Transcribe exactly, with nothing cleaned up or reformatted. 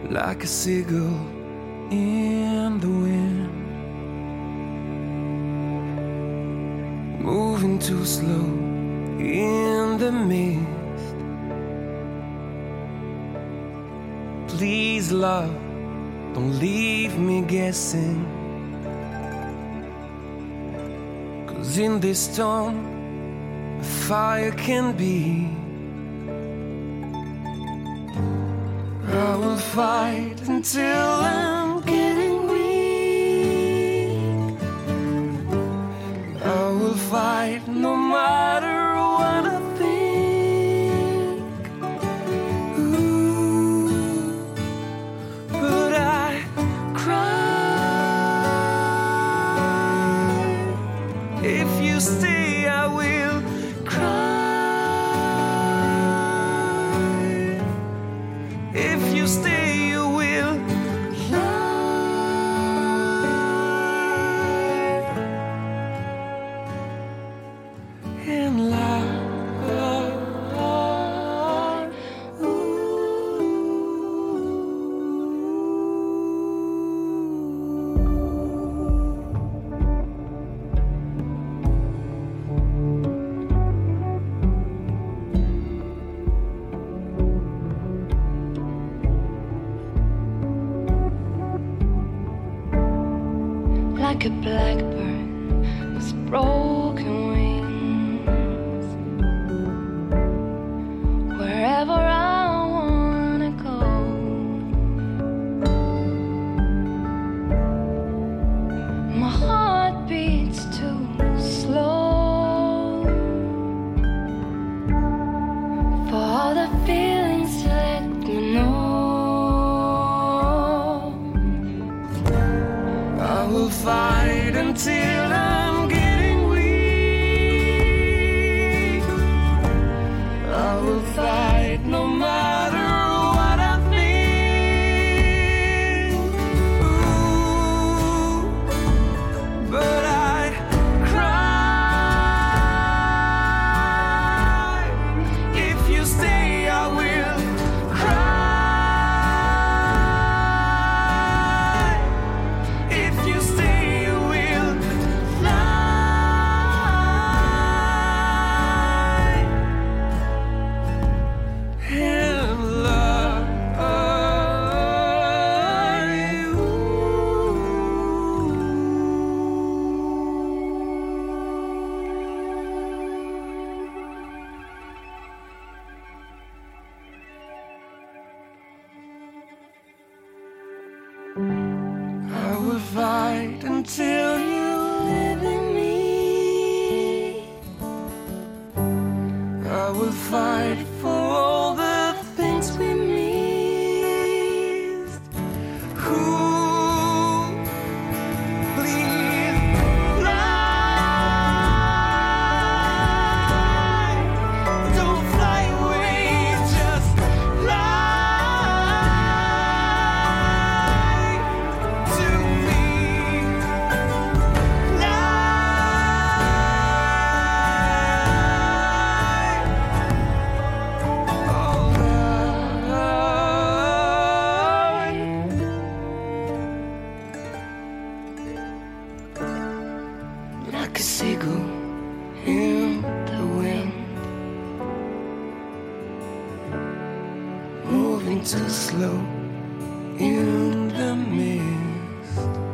like a seagull in the wind, moving too slow in the mist. Please, love, don't leave me guessing, 'cause in this storm a fire can be. I will fight until I'm getting weak. I will fight no matter what I think. Ooh, but I cry. If you stay, I will cry. If you stay, you will lie and lie. Like a blackbird with broken wings, wherever I wanna go. My heart beats too slow for all the feelings to let me know. I will fight until I'm getting weak. I will fight no matter what I think. Ooh, but I cry. If you stay, I will cry. If you stay, you will lie and lie. I will fight until you live in me. I will fight for all the things we missed. Ooh, please lie. Don't fly away, just lie to me. Lie. Oh, lie. Like a seagull in the wind, moving too slow in the mist.